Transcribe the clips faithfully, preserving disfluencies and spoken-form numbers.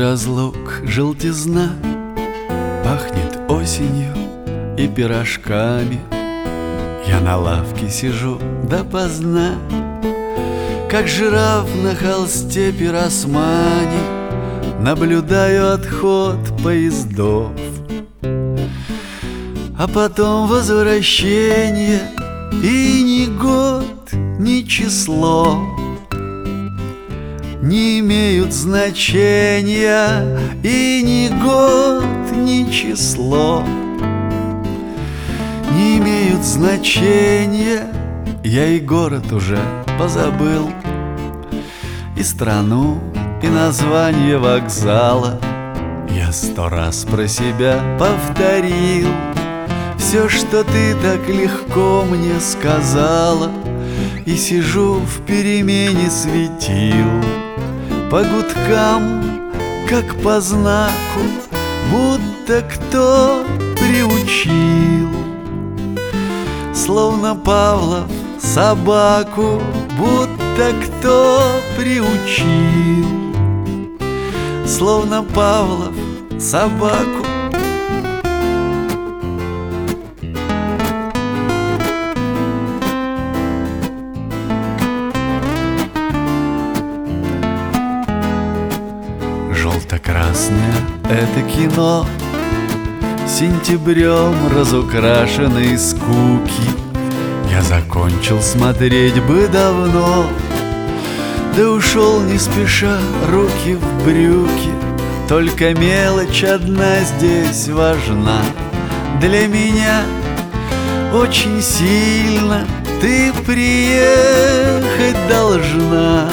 разлук желтизна, пахнет осенью и пирожками. Я на лавке сижу допоздна, как жираф на холсте пиросмани, наблюдаю отход поездов, а потом возвращение. И ни год, ни число не имеют значения, и ни год, ни число не имеют значения. Я и город уже позабыл, и страну, и название вокзала. Я сто раз про себя повторил все, что ты так легко мне сказала, и сижу в перемене светил, по гудкам, как по знаку, будто кто приучил. Словно Павлов собаку, будто кто приучил. Словно Павлов собаку. Желто-красное — это кино, сентябрем разукрашенной скуки. Я закончил смотреть бы давно, да ушел не спеша, руки в брюки. Только мелочь одна здесь важна для меня. Очень сильно ты приехать должна.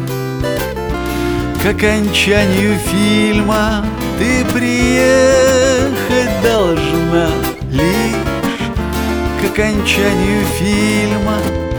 К окончанию фильма ты приехать должна. Лишь к окончанию фильма